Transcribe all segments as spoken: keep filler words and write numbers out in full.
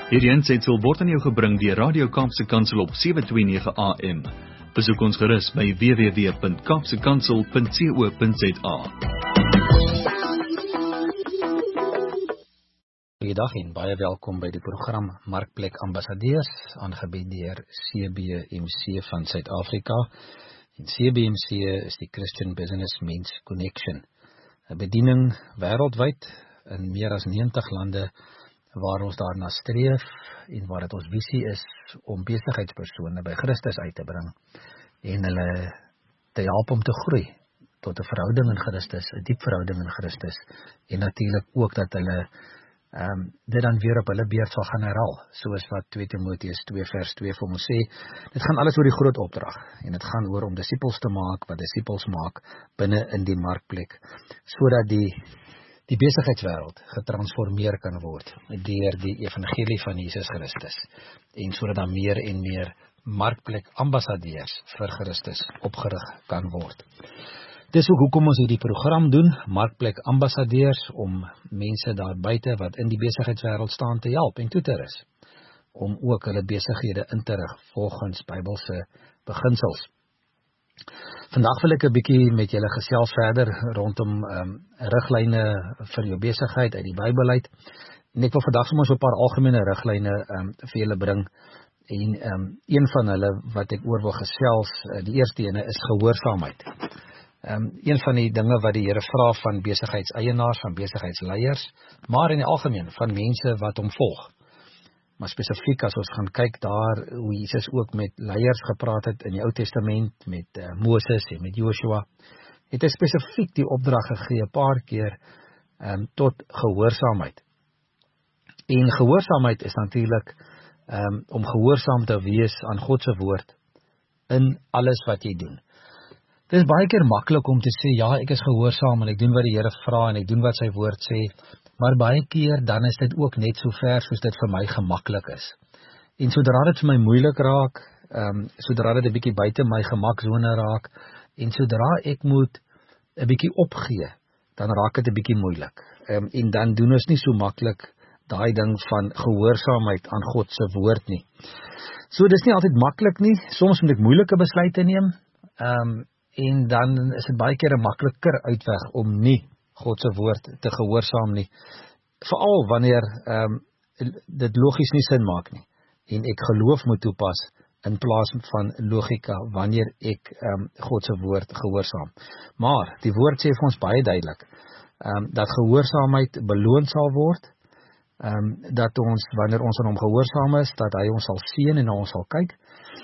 Hierdie aansetsel word aan jou gebring deur Radio Kaapse Kansel op sewe twee nege A M. Besoek ons gerus by w w w punt kaapse kansel punt co punt za. Goeiedag en baie welkom by die program Markplek Ambassadeurs, aangebied deur C B M C van Suid-Afrika. En C B M C is die Christian Business Men's Connection, 'n bediening wêreldwyd in meer as negentig lande, waar ons daarna streef en waar dit ons visie is om besigheidspersone by Christus uit te bring en hulle te help om te groei tot 'n verhouding in Christus, 'n diep verhouding in Christus, en natuurlik ook dat hulle um, dit dan weer op hulle beurt sal gaan herhaal, soos wat twee Timoteus twee vers twee vir ons sê. Dit gaan alles oor die groot opdrag en dit gaan oor om disippels te maak wat disippels maak binne in die markplek, sodat die die besigheidswêreld getransformeer kan word deur die evangelie van Jesus Christus, en sodat daar meer en meer markplek ambassadeurs vir Christus opgerig kan word. Dis ook hoekom ons hierdie program doen, Markplek Ambassadeurs, om mense daar buite wat in die besigheidswêreld staan te help en toe te rus, om ook hulle besighede in te rig volgens Bybelse beginsels. Vandag wil ek 'n bietjie met julle gesels verder rondom um, riglyne vir jou besigheid uit die Bybel uit. En ek wil vandag sommer so 'n paar algemene riglyne um, vir julle bring. En um, een van hulle wat ek oor wil gesels, uh, die eerste ene is gehoorsaamheid. Um, een van die dinge wat die Here vra van besigheidseienaars, van besigheidsleiers, maar in die algemeen van mense wat hom volg. Maar spesifiek as ons gaan kyk daar hoe Jesus ook met leiers gepraat het in die Ou Testament, met uh, Moses en met Joshua, het hy spesifiek die opdrag gegee 'n paar keer um, tot gehoorsaamheid. En gehoorsaamheid is natuurlik um, om gehoorsaam te wees aan God se woord in alles wat jy doen. Dit is baie keer maklik om te sê, ja, ek is gehoorsaam en ek doen wat die Here vra en ek doen wat sy woord sê, maar baie keer dan is dit ook net so ver soos dit vir my gemaklik is. En sodra dit vir my moeilik raak, um, sodra dit 'n bietjie buite my gemaksone raak, en sodra ek moet 'n bietjie opgee, dan raak dit 'n bietjie moeilik. Um, en dan doen ons nie so maklik daai ding van gehoorsaamheid aan God se woord nie. So dis nie altyd maklik nie, soms moet ek moeilike besluite neem, um, en dan is dit baie keer 'n makliker uitweg om nie God se woord te gehoorsaam nie. Veral wanneer um, dit logies nie sin maak nie. En ek geloof moet toepas in plaas van logika wanneer ek um, God se woord gehoorsaam. Maar die woord sê vir ons baie duidelik um, dat gehoorsaamheid beloon sal word, um, dat ons wanneer ons aan hom gehoorsaam is, dat hy ons sal seën en na ons sal kyk.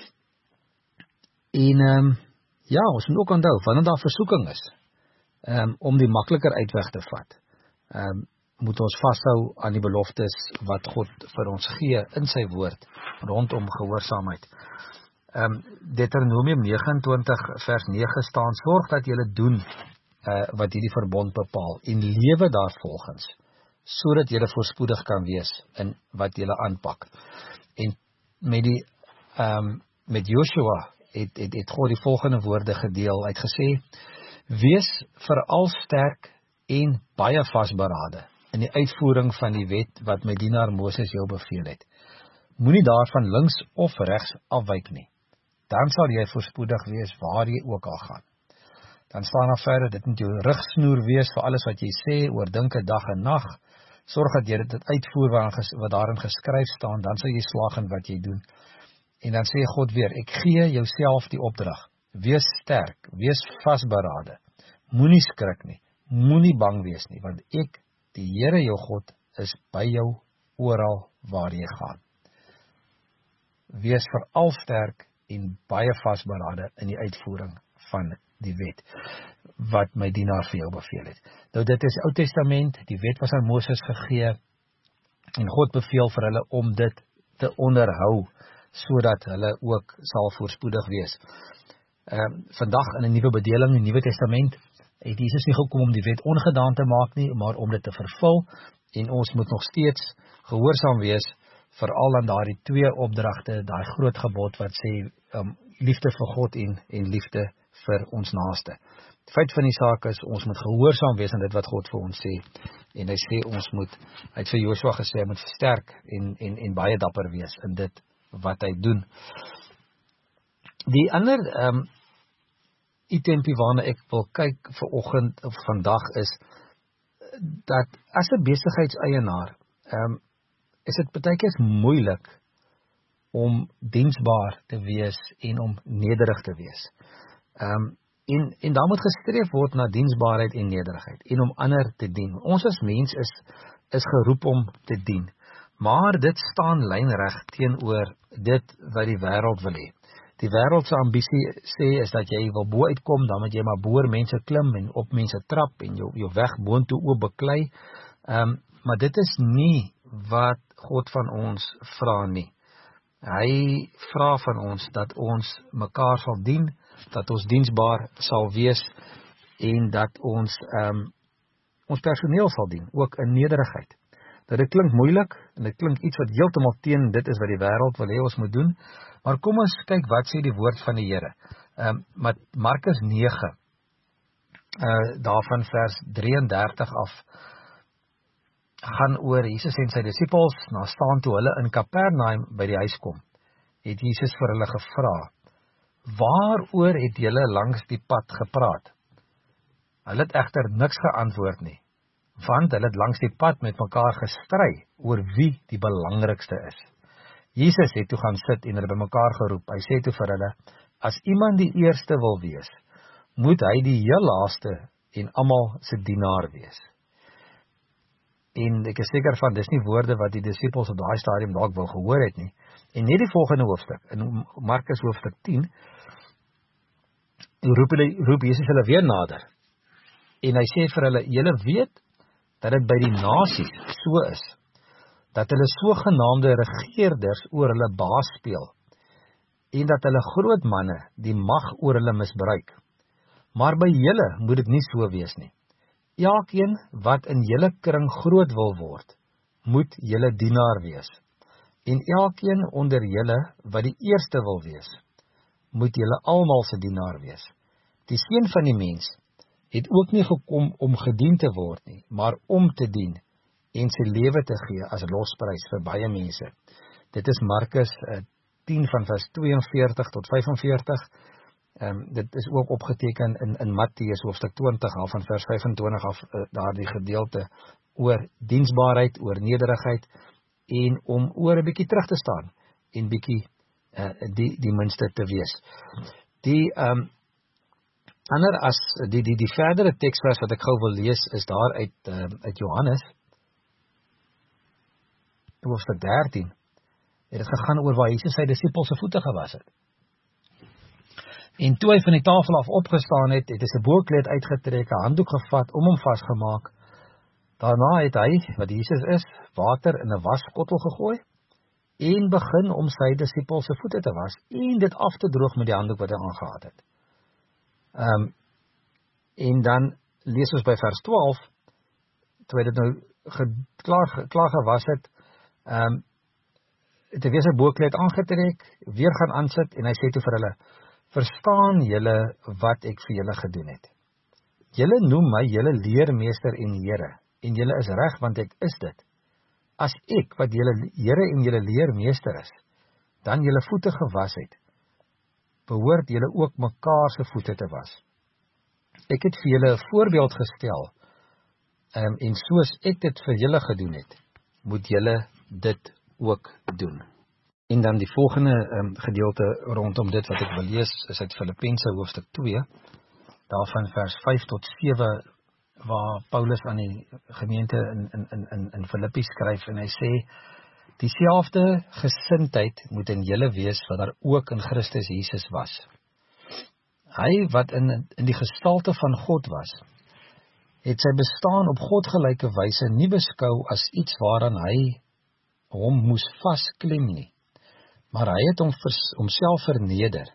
En um, ja, ons moet ook onthou, wanneer daar versoeking is, Um, om die makliker uitweg te vat, um, moet ons vashou aan die beloftes wat God vir ons gee in sy woord rondom gehoorsaamheid. Um, Deuteronomium nege en twintig vers nege staan, sorg dat julle doen uh, wat hierdie verbond bepaal en lewe daarvolgens, sodat julle voorspoedig kan wees in wat julle aanpak. En met die um, met Joshua het, het, het God die volgende woorde gedeel, hy het gesê, wees veral sterk en baie vasberade in die uitvoering van die wet wat my dienaar Moses jou beveel het. Moenie daarvan links of regs afwyk nie. Dan sal jy voorspoedig wees waar jy ook al gaan. Dan staan daar verder, dit moet jou rigsnoer wees vir alles wat jy sê, oordink dit dag en nag. Sorg dat jy dit uitvoer wat daarin geskryf staan, dan sal jy slaag in wat jy doen. En dan sê God weer, ek gee jouself die opdrag. Wees sterk, wees vasberade, moenie skrik nie, moenie bang wees nie, want ek, die Here jou God, is by jou oral waar jy gaan. Wees veral sterk en baie vasberade in die uitvoering van die wet, wat my dienaar vir jou beveel het. Nou dit is Ou Testament, die wet was aan Moses gegee, en God beveel vir hulle om dit te onderhou, sodat hulle ook sal voorspoedig wees. Um, vandag in 'n nuwe bedeling, 'n Nuwe Testament, het Jesus nie gekom om die wet ongedaan te maak nie, maar om dit te vervul, en ons moet nog steeds gehoorsaam wees, veral aan daardie twee opdragte, daai groot gebod wat sê, um, liefde vir God en, en liefde vir ons naaste. Die feit van die saak is, ons moet gehoorsaam wees aan dit wat God vir ons sê, en hy sê ons moet, hy het vir Joshua gesê, hy moet versterk en, en, en baie dapper wees in dit wat hy doen. Die ander um, itempie waarna ek wil kyk vir oggend of vandag is, dat as 'n besigheidseienaar, um, is dit baie keer moeilik om diensbaar te wees en om nederig te wees. Um, en, en daar moet gestreef word na diensbaarheid en nederigheid, en om ander te dien. Ons as mens is, is geroep om te dien, maar dit staan lynreg teenoor dit wat die wêreld wil hê. Die wêreld se ambisie sê is dat jy wil bo uitkom, dan moet jy maar boor mense klim en op mense trap en jou, jou weg boontoe oop beklei. Um, maar dit is nie wat God van ons vra nie. Hy vra van ons dat ons mekaar sal dien, dat ons diensbaar sal wees en dat ons um, ons personeel sal dien, ook in nederigheid. Dat dit klink moeilik en dit klink iets wat heeltemal teen dit is wat die wêreld wil hê ons moet doen, maar kom ons kyk wat sê die woord van die Here. Um, met Markus nege, uh, daarvan vers drieëndertig af, gaan oor Jesus en sy disippels, na staan toe hulle in Kapernaum by die huis kom, het Jesus vir hulle gevra, waaroor het julle langs die pad gepraat? Hulle het egter niks geantwoord nie, want hulle het langs die pad met mekaar gestry oor wie die belangrikste is. Jesus het toe gaan sit en hulle by mekaar geroep. Hy sê toe vir hulle, as iemand die eerste wil wees, moet hy die heel laaste en almal se dienaar wees. En ek is seker van, dis nie woorde wat die disippels op daai stadium dalk wil gehoor het nie. En net die volgende hoofstuk, in Markus hoofstuk tien, roep, roep Jesus hulle weer nader. En hy sê vir hulle, julle weet, dat dit by die nasies so is, dat hulle sogenaamde regeerders oor hulle baas speel, en dat hulle groot manne die mag oor hulle misbruik. Maar by julle moet dit nie so wees nie. Elkeen wat in julle kring groot wil word, moet julle dienaar wees. En elkeen onder julle wat die eerste wil wees, moet julle almal se dienaar wees. Die seun van die mens het ook nie gekom om gedien te word nie, maar om te dien en sy lewe te gee as losprys vir baie mense. Dit is Markus uh, tien van vers tweeënveertig tot vyfenveertig. Um, dit is ook opgeteken in, in Matteus hoofstuk twintig af van vers vyfentwintig af, uh, daar die gedeelte oor diensbaarheid, oor nederigheid en om oor 'n bietjie terug te staan en bietjie uh, die, die minste te wees. Die um, ander as die, die, die verdere teksvers wat ek gou wil lees is daar uit, uh, uit Johannes hoofstuk dertien. Het het gegaan oor waar Jesus sy disippels se voete gewas het. En toe hy van die tafel af opgestaan het, het hy sy boorkleed uitgetrek, 'n handdoek gevat, om hom vasgemaak. Daarna het hy, wat Jesus is, water in 'n waskottel gegooi en begin om sy disippels se voete te was en dit af te droog met die handdoek wat hy aangehad het. Um, en dan lees ons by vers twaalf, toe hy dit nou ge, klaar, klaar gewas het, um, het hy weer sy boorkleed aangetrek, weer gaan aansit en hy sê toe vir hulle, verstaan julle wat ek vir julle gedoen het? Julle noem my julle leermeester en Here, en julle is reg, want ek is dit. As ek, wat julle Here en julle leermeester is, dan julle voete gewas het, behoort julle ook mekaar se voete te was. Ek het vir julle 'n voorbeeld gestel, um, en soos ek dit vir julle gedoen het, moet julle dit ook doen. En dan die volgende um, gedeelte rondom dit wat ek wil lees, is uit Filippense hoofstuk twee, daarvan vers vyf tot sewe, waar Paulus aan die gemeente in, in, in, in Filippi skryf, en hy sê, dieselfde gesindheid moet in julle wees, wat daar ook in Christus Jesus was. Hy wat in, in die gestalte van God was, het sy bestaan op godgelyke wyse nie beskou as iets waaraan hy hom moes vasklem nie, maar hy het hom vers, homself verneder,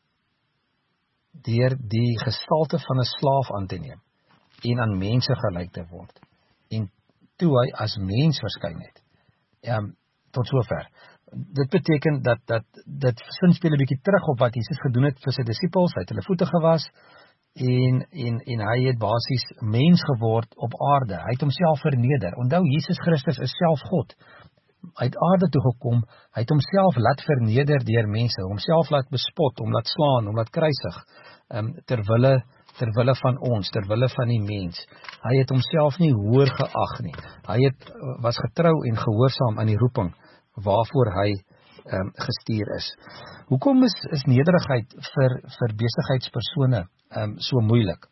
deur die gestalte van 'n slaaf aan te neem, en aan mense gelyk te word, en toe hy as mens verskyn het. Um, tot sover. Dit beteken dat, dat dit sin speel 'n bietjie terug op wat Jesus gedoen het vir sy disippels, hy het hulle voete gewas, en, en, en hy het basies mens geword op aarde. Hy het homself verneder. Onthou, Jesus Christus is self God. Hy het aarde toe gekom, hy het homself laat verneder deur mense, homself laat bespot, hom laat slaan, hom laat kruisig, um, terwille, terwille van ons, terwille van die mens. Hy het homself nie hoër geag nie. Hy het, was getrou en gehoorsaam aan die roeping, waarvoor hy um, gestuur is. Hoekom is, is nederigheid vir, vir besigheidspersone um, so moeilik?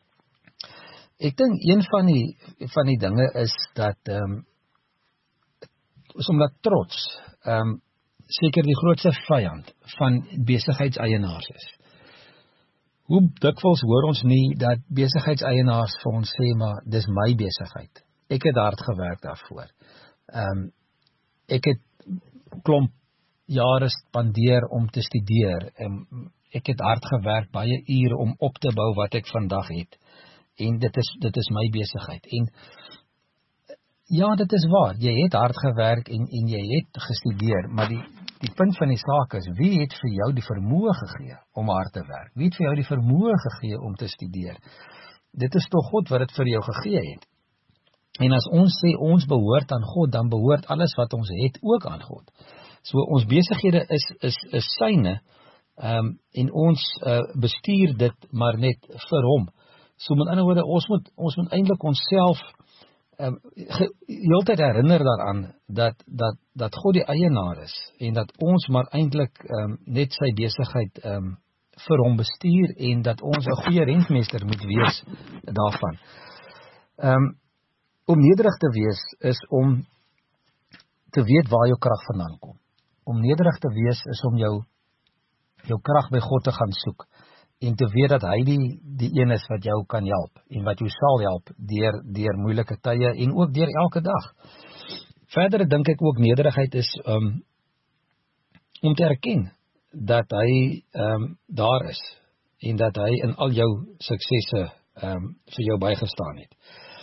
Ek dink een van die, van die dinge is dat um, is omdat trots um, seker die grootste vyand van besigheidseienaars is. Hoe dikwels hoor ons nie dat besigheidseienaars vir ons sê, maar dis my besigheid. Ek het hard gewerk daarvoor. Um, ek het klomp jare spandeer om te studeer. Um, ek het hard gewerk, baie ure om op te bou wat ek vandag het. En dit is, dit is my besigheid. En ja, dit is waar, jy het hard gewerk en, en jy het gestudeer, maar die, die punt van die saak is, wie het vir jou die vermoë gegee om hard te werk? Wie het vir jou die vermoë gegee om te studeer? Dit is toch God wat het vir jou gegee het. En as ons sê, ons behoort aan God, dan behoort alles wat ons het ook aan God. So ons besighede is, is, is syne, um, en ons uh, bestuur dit maar net vir hom. So met ander woorde, ons moet, ons moet eintlik onsself Um, heeltyd herinner daaraan dat, dat, dat God die eienaar is en dat ons maar eintlik um, net sy besigheid um, vir hom bestuur en dat ons 'n goeie rentmeester moet wees daarvan. Um, om nederig te wees is om te weet waar jou krag vandaan kom. Om nederig te wees is om jou, jou krag by God te gaan soek. En te weet dat hy die, die een is wat jou kan help, en wat jou sal help, deur, deur moeilike tye, en ook deur elke dag. Verder dink ek ook nederigheid is, um, om te erken, dat hy um, daar is, en dat hy in al jou suksesse um, vir jou bygestaan het.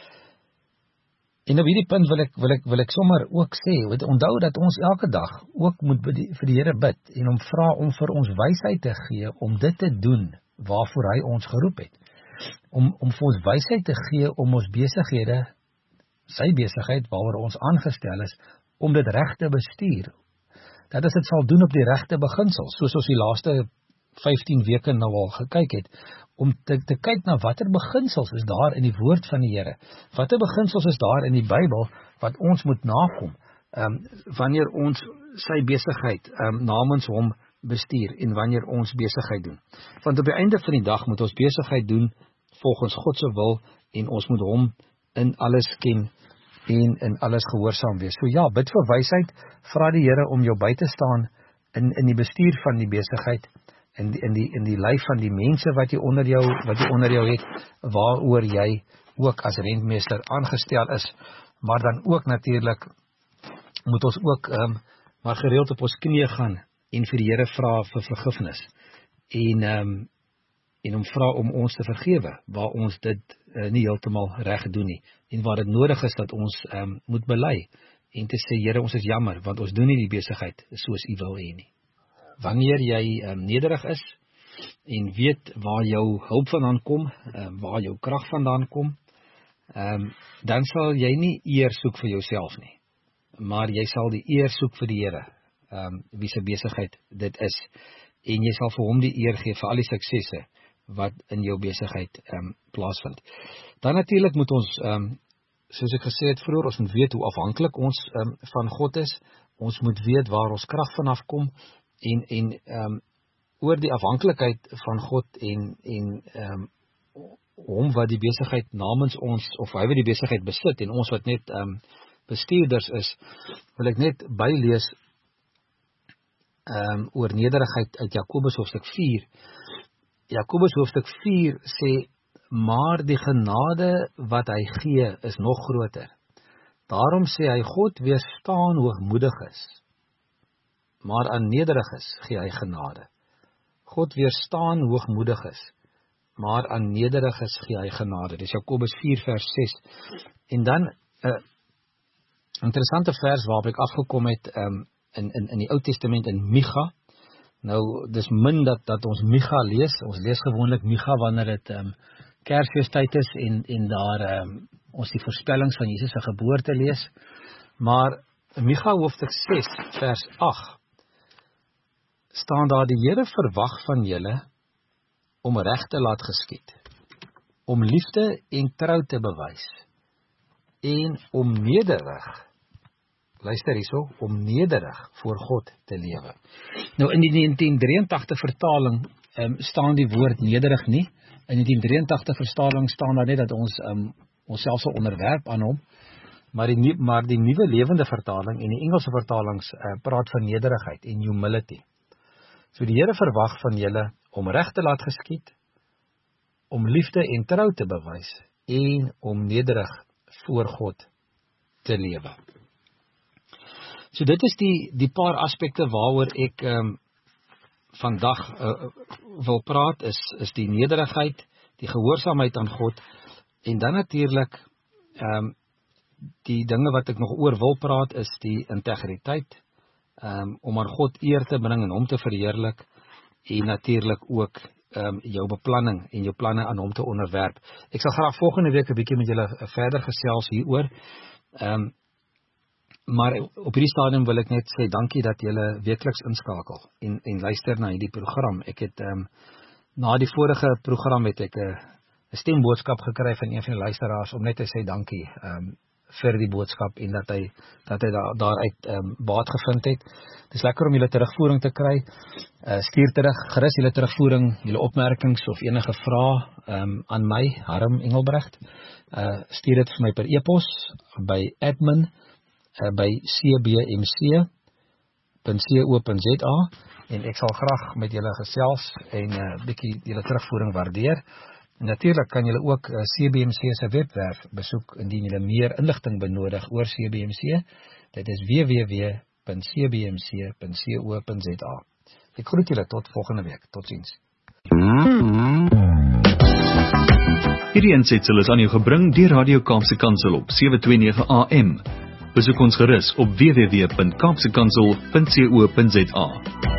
En op hierdie punt wil ek, wil ek, wil ek sommer ook sê, onthou dat ons elke dag ook moet vir die Here bid, en om vra om vir ons wysheid te gee, om dit te doen, waarvoor hy ons geroep het. Om, om vir ons wysheid te gee om ons besighede, sy besigheid waaroor ons aangestel is, om dit reg te bestuur. Dat is dit sal doen op die regte beginsels, soos ons die laaste vyftien weke nou al gekyk het, om te, te kyk na watter beginsels is daar in die woord van die Here. Watter beginsels is daar in die Bybel wat ons moet nakom, um, wanneer ons sy besigheid um, namens hom bestuur en wanneer ons besigheid doen. Want op die einde van die dag moet ons besigheid doen volgens God se wil en ons moet hom in alles ken en in alles gehoorsaam wees. So ja, bid vir wysheid, vra die Here om jou by te staan in, in die bestuur van die besigheid, in die, in die, in die lyf van die mense wat jy onder jou, wat jy onder jou het, waaroor jy ook as rentmeester aangestel is, maar dan ook natuurlik moet ons ook um, maar gereeld op ons knieë gaan en vir die Here vra vir vergifnis, en, um, en om vra om ons te vergewe, waar ons dit uh, nie heeltemal reg doen nie, en waar dit nodig is dat ons um, moet bely, en te sê, Here, ons is jammer, want ons doen nie die besigheid soos U wil hê nie. Wanneer jy um, nederig is, en weet waar jou hulp vandaan kom, um, waar jou krag vandaan kom, um, dan sal jy nie eer soek vir jouself nie, maar jy sal die eer soek vir die Here, Um, wie sy besigheid dit is, en jy sal vir hom die eer gee vir al die suksesse wat in jou besigheid um, plaasvind. Dan natuurlik moet ons, um, soos ek gesê het vroeër, ons moet weet hoe afhanklik ons um, van God is, ons moet weet waar ons krag vanaf kom, en, en um, oor die afhanklikheid van God en, en um, hom wat die besigheid namens ons, of hy wat die besigheid besit, en ons wat net um, bestuurders is, wil ek net bylees Um, oor nederigheid uit Jakobus hoofstuk vier. Jakobus hoofstuk vier sê, maar die genade wat hy gee is nog groter. Daarom sê hy, God weerstaan hoogmoediges, maar aan nederiges gee hy genade. God weerstaan hoogmoediges, maar aan nederiges gee hy genade. Dis Jakobus vier vers ses. En dan, 'n uh, interessante vers waarop ek afgekom het, um, In, in, in die Ou Testament in Micha, Nou, dis min dat, dat ons Micha lees, ons lees gewoonlik Micha wanneer dit um, Kersfeestyd is en, en daar um, ons die voorspellings van Jesus se geboorte lees, maar Micha hoofstuk ses vers agt staan daar, die Here verwag van julle om reg te laat geskied, om liefde en trou te bewys, en om nederig, luister hierso, om nederig voor God te lewe. Nou in die negentien drieëntagtig vertaling um, staan die woord nederig nie. In die negentien drieëntagtig vertaling staan daar net dat ons um, onsself sal onderwerp aan hom, maar die, maar die nuwe lewende vertaling en die Engelse vertalings uh, praat van nederigheid en humility. So die Here verwag van julle om reg te laat geskied, om liefde en trou te bewys en om nederig voor God te lewe. So dit is die, die paar aspekte waaroor ek um, vandag uh, wil praat, is, is die nederigheid, die gehoorsaamheid aan God, en dan natuurlik um, die dinge wat ek nog oor wil praat, is die integriteit, um, om aan God eer te bring en hom te verheerlik, en natuurlik ook um, jou beplanning en jou planne aan hom te onderwerp. Ek sal graag volgende week 'n bietjie met julle verder gesels hieroor, um, maar op hierdie stadium wil ek net sê dankie dat julle weekliks inskakel en, en luister na hierdie program. Ek het um, na die vorige program het ek 'n uh, stemboodskap gekry van een van die luisteraars om net te sê dankie um, vir die boodskap en dat hy dat hy daar, daaruit um, baat gevind het. Dit is lekker om julle terugvoering te kry. Uh, stuur terug gerus julle terugvoering, julle opmerkings of enige vrae um, aan my, Harm Engelbrecht. Uh, stuur dit vir my per e-pos by admin Uh, by c b m c punt co punt z a en ek sal graag met julle gesels en 'n uh, bietjie julle terugvoering waardeer. En natuurlik kan julle ook uh, C B M C se webwerf besoek indien julle meer inligting benodig oor C B M C. Dit is w w w punt c b m c punt co punt z a. Ek groet julle tot volgende week. Totsiens. Hierdie aansetsel is aan jou gebring deur Radio Kaapse Kansel op sewe twee nege A M. Besoek ons gerus op w w w punt kaapse kansel punt co punt z a.